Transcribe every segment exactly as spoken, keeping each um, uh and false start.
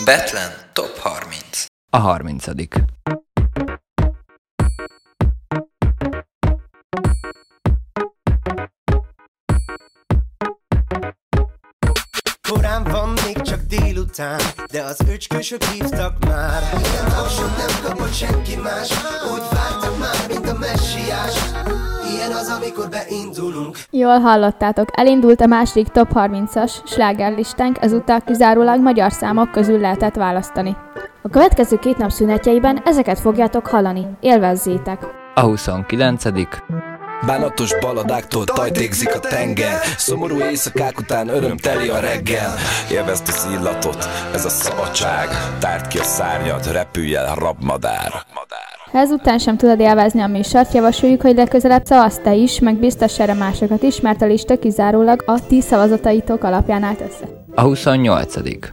Betlen Top harminc. A harmincadik. Korán van, még csak délután, de az öcskösök hívtak már. Ilyen hason nem kapott senki más, úgy vártak már, mint a messiás. Ilyen az, amikor beindulunk. Jól hallottátok, elindult a második Top harmincas slágerlistánk, ezúttal kizárólag magyar számok közül lehetett választani. A következő két nap szünetjeiben ezeket fogjátok hallani, élvezzétek! A huszonkilencedik. Bánatos baladáktól tajtékzik a tenger, szomorú éjszakák után örömteli a reggel. Élvezd az illatot, ez a szabadság, tárd ki a szárnyad, repülj el, rabmadár. Ha ezután sem tudod élvezni a műsort, javasoljuk, hogy legközelebb szavazz te is, meg biztos erre másokat is, mert a lista kizárólag a ti szavazataitok alapján állt össze. A huszonnyolcadik.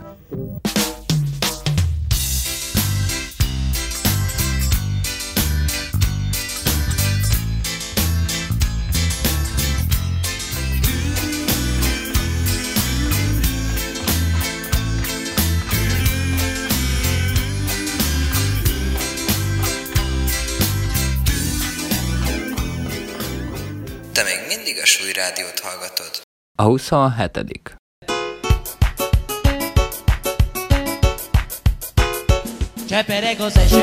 Te még mindig a Súly Rádiót hallgatod. A huszonhetedik. Csepereg az eső.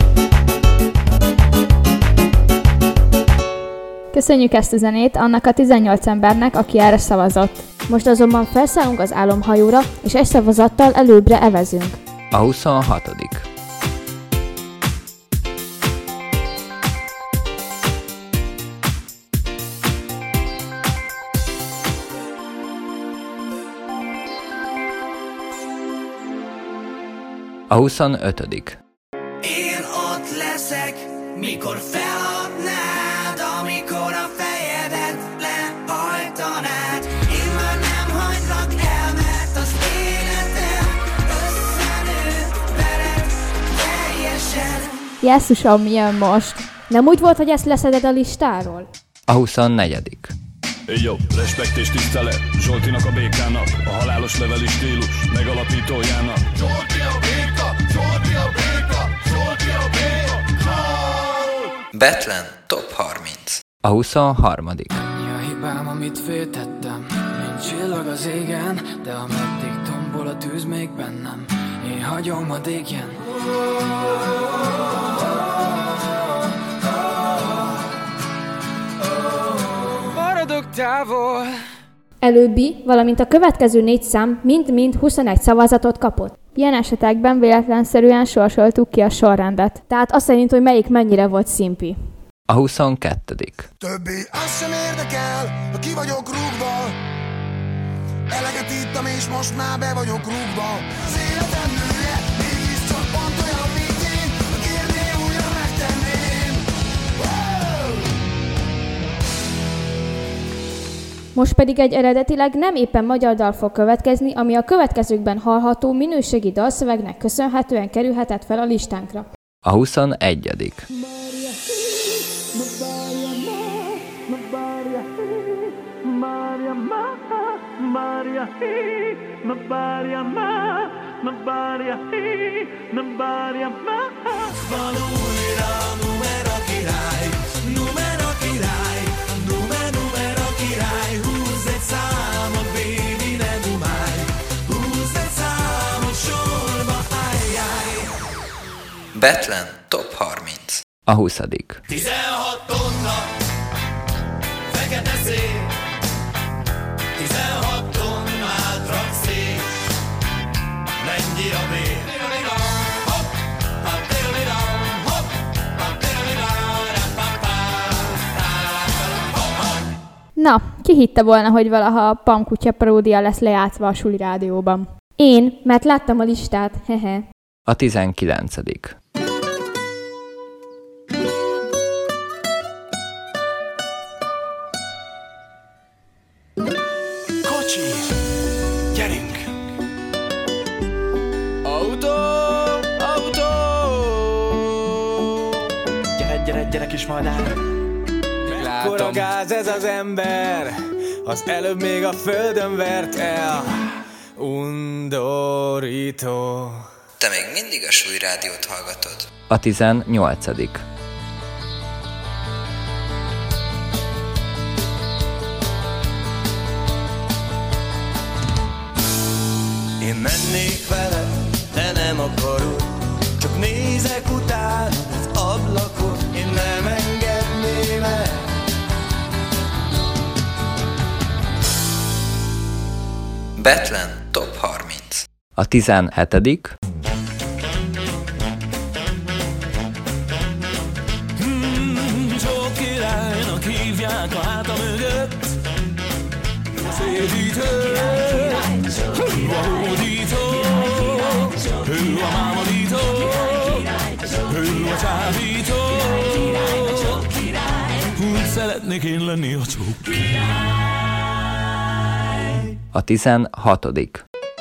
Köszönjük ezt a zenét annak a tizennyolc embernek, aki erre szavazott. Most azonban felszállunk az álomhajóra, és egy szavazattal előbbre evezünk. A huszonhatodik. A huszonötödik. Én ott leszek, mikor feladnád, amikor a fejedet lehajtanád. Én már nem hagylak el, mert az életem összenő veled teljesen. Jesszusom, mi jön most? Nem úgy volt, hogy ezt leszeded a listáról? A huszonnegyedik. Jó, respekt és tisztelet Zsoltinak a békának, a halálos leveli stílus megalapítójának. Zsolti a béka, Zsolti a béka, Zsolti a béka. Betlen Top harminc. A huszonharmadik. Annyi a hibám, amit féltettem, mint csillag az égen, de ameddig tombol a tűz még bennem, én hagyom a dégjen. Maradok távol. Előbbi, valamint a következő négy szám mind-mind huszonegy szavazatot kapott. Ilyen esetekben véletlenszerűen sorsoltuk ki a sorrendet. Tehát azt szerint, hogy melyik mennyire volt szimpi. A huszonkettedik. Többé azt sem érdekel, ha ki vagyok rúgva. Eleget ittam és most már be vagyok rúgva. Az életem nője, mégiscsak pont olyan, mint én. Ha kérnél, újra megtenném. Wow! Most pedig egy eredetileg nem éppen magyar dal fog következni, ami a következőkben hallható minőségi dalszövegnek köszönhetően kerülhetett fel a listánkra. A huszonegyedik. Betlen Top harminc. A huszadik. Tizenhat tonna fekete szél, tizenhat tonnát rakszél, mennyi a bér? Hopp, hopp, hopp, hopp. Na, ki hitte volna, hogy valaha a Pamkutya paródia lesz lejátszva a Suli Rádióban? Én, mert láttam a listát, hehe. A tizenkilencedik. Kocsi, gyerünk! Autó, autó. Gyere, gyere, gyere kis madár. Mekkora gáz ez az ember, az előbb még a földön vert el. Undorító. Te még mindig a Súly Rádiót hallgatod. A tizennyolcadik Én mennék vele, de nem akarok, csak nézek utána az ablakon, én nem engedném el. Betlen Top harminc. A tizenhetedik Hmm, sok királynak hívják a háta mögött. Szédítő, ő a hódító, ő a mámorító, ő a csábító. Úgy szeretnék én lenni a csók király. A tizenhatodik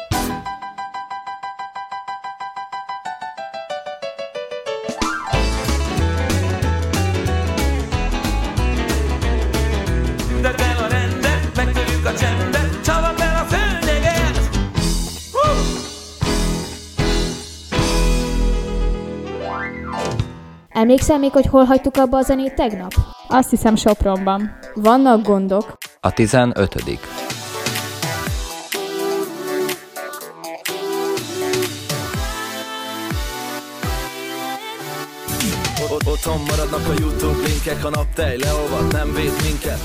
Emlékszel még, hogy hol hagytuk abba a zenét tegnap? Azt hiszem Sopronban. Vannak gondok. A tizenötödik Otthon maradnak a YouTube linkek, a naptej leolvad, nem véd minket.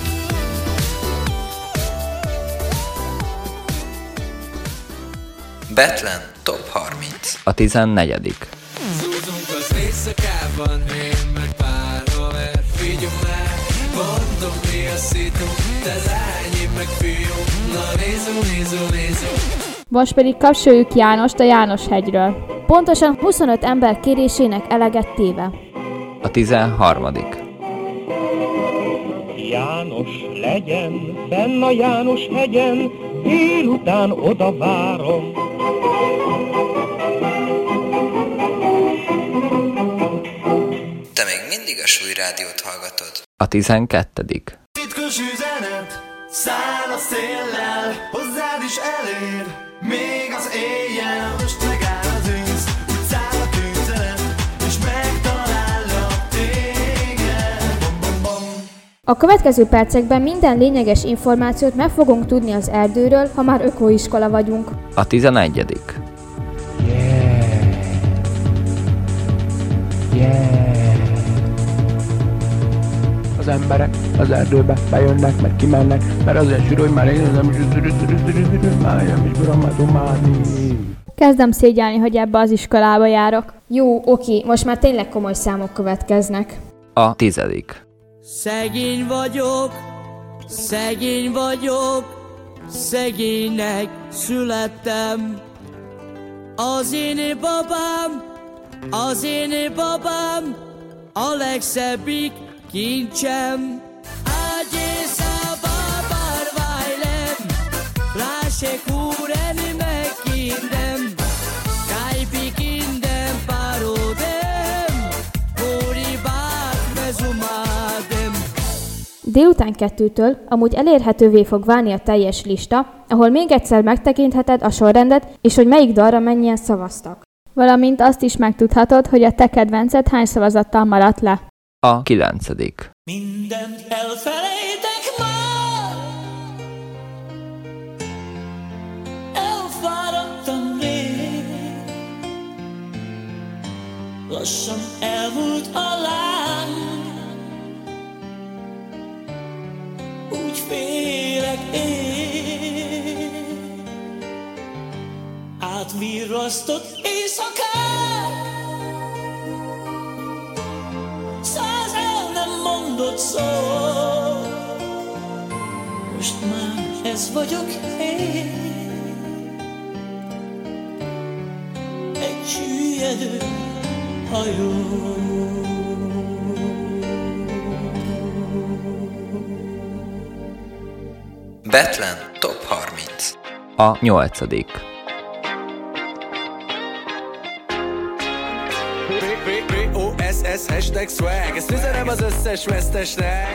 Betlen Top harminc. A tizennegyedik Zúzunk az éjszakában, én meg pár haver. Figyelj már, mondom mi a szitu, te lányim meg fiú. Na nézzünk, nézzünk, nézzünk. Most pedig kapcsoljuk Jánost a János-hegyről. Pontosan huszonöt ember kérésének eleget téve. A tizenharmadik János legyen, fenn a János-hegyen, délután oda várom. Te még mindig a Súly Rádiót hallgatod. A tizenkettedik Titkos üzenet, száll a széllel, hozzád is elér, még az éjjel. Most megáll az ősz, úgy száll a tűzelet, és megtalállak téged. Bom, bom, bom. A következő percekben minden lényeges információt meg fogunk tudni az erdőről, ha már ökoiskola vagyunk. A tizenegyedik Yeah. Yeah. Az emberek az erdőbe bejönnek, meg kimennek, mert azért sűrű, hogy már én nem is már is burom dumálni. Kezdem szégyelni, hogy ebbe az iskolába járok. Jó, oké, most már tényleg komoly számok következnek. A tizedik Szegény vagyok, szegény vagyok, szegénynek születtem. Az én babám, az én babám, a legszebbik kincsem. Ágyészába bárvájlem, lássék úreni meg kindem, kájpi kindem párodem, kóri bát mezumádem. Délután kettőtől amúgy elérhetővé fog válni a teljes lista, ahol még egyszer megtekintheted a sorrendet, és hogy melyik dalra mennyien szavaztak. Valamint azt is megtudhatod, hogy a te kedvenced hány szavazattal maradt le. A kilencedik Mindent elfelejtek már, elfáradtam rég, lassan elmúlt a láng, úgy félek én, átvirrasztott éjszakát. Száz el nem mondott szó, most már ez vagyok én, egy süllyedő hajó. Betlen Top harminc. A nyolcadik B O S S hashtag swag, ezt üzenem az összes vesztesnek.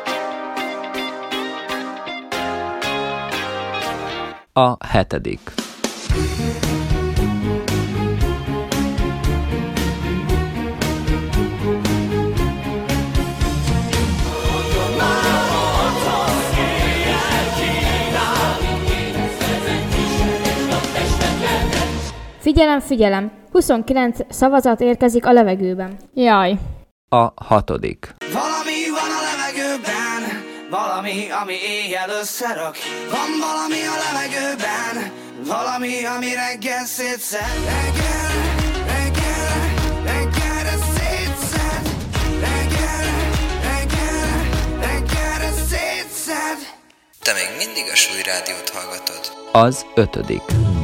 A hetedik Figyelem, figyelem! huszonkilenc szavazat érkezik a levegőben. Jaj! A hatodik. Valami van a levegőben, valami, ami éjjel összerak. Van valami a levegőben, valami, ami reggel szétszed. Reggel, reggel, reggelre szétszed. Reggel, reggel, reggelre szétszed. Te még mindig a Súly Rádiót hallgatod. Az ötödik.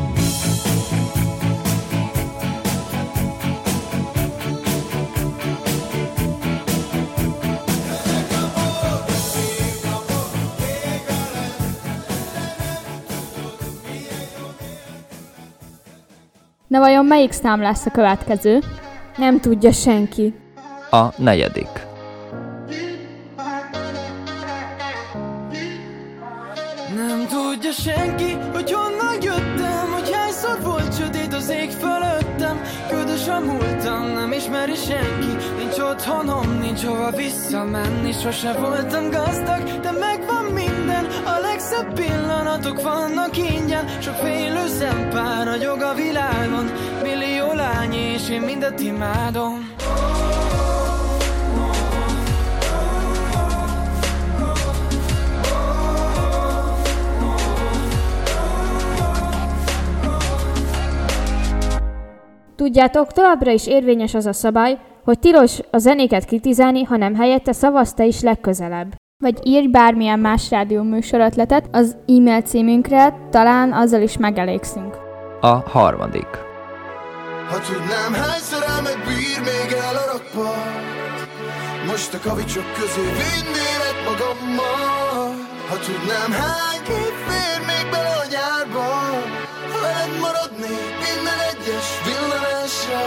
Na vajon melyik szám lesz a következő? Nem tudja senki. A negyedik. Nem tudja senki, hogy honnan jöttem, hogy hányszor volt sötét az ég fölöttem. Ködös a múltam, nem ismeri senki. Nincs otthonom, nincs hova visszamenni. Sose voltam gazdag, de megvan minden. A legszebb pillanatok vannak ingyen. Sok félő szempár ragyog a világon. Millió lány és én mindet imádom. Tudjátok, továbbra is érvényes az a szabály, hogy tilos a zenéket kritizálni, hanem helyette szavazz te is legközelebb. Vagy írj bármilyen más rádióműsorötletet az e-mail címünkre, talán azzal is megelégszünk. A harmadik. Ha tudnám, hányszor áll meg bír még el a rakpart, most a kavicsok közé vinnélek magammal. Ha tudnám, hány kép fér még bele a nyárba, ha veled maradnék minden egyes villanásra.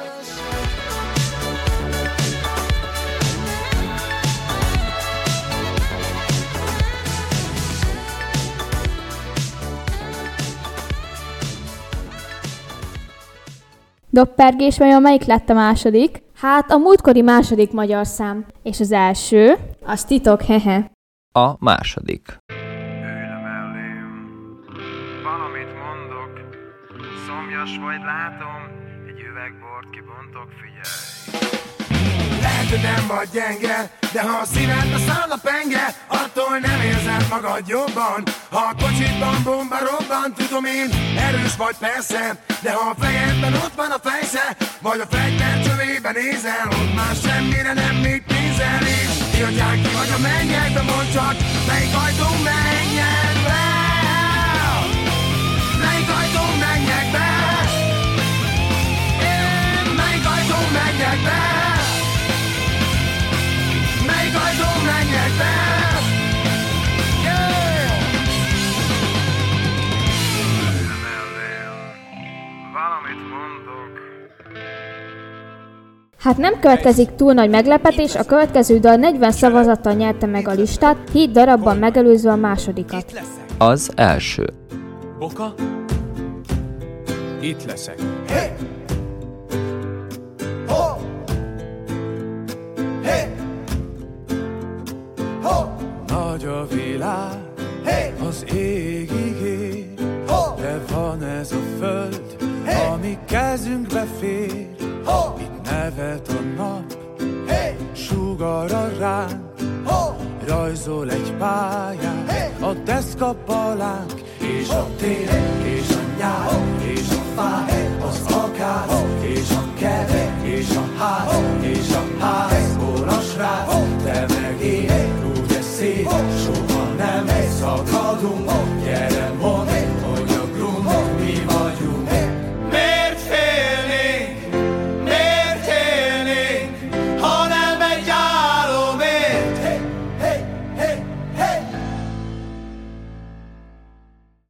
Doppergés, vajon melyik lett a második? Hát a múltkori második magyar szám. És az első? Az titok, hehe. A második. Ülj mellém, valamit mondok, szomjas vagy látom, egy üveg bort kibontok, figyelj. Lehet, hogy nem vagy gyenge, de ha a szíved száll a penge, attól nem érzed magad jobban. Ha a kocsitban bomba robban, tudom én, erős vagy persze, de ha a fejedben ott van a fejsze, vagy a fegyver csövében nézel, ott már semmire nem mit nézel, és írják ki vagy a mennyekbe, mondd csak, melyik ajtón menjek be? Melyik ajtón menjek be? Én melyik ajtón menjek be? Melyik ajtón menjek be? Yeah! Nem ellél, valamit mondok. Hát nem következik túl nagy meglepetés, a következő dal negyven szavazattal nyerte meg a listát, hét darabban megelőzve a másodikat. Az első. Boka? Itt leszek. Hey! Ho! Hey! Ho! Nagy a világ, hey! az égig ér, ho! de van ez a föld, hey! ami kezünkbe fér. Ho! Itt nevet a nap, hey! sugara ránk, ho! rajzol egy pályát, hey! a deszkapalánk, és a tél, és a nyár, és a fák, az akác, és a kert, és a ház, és a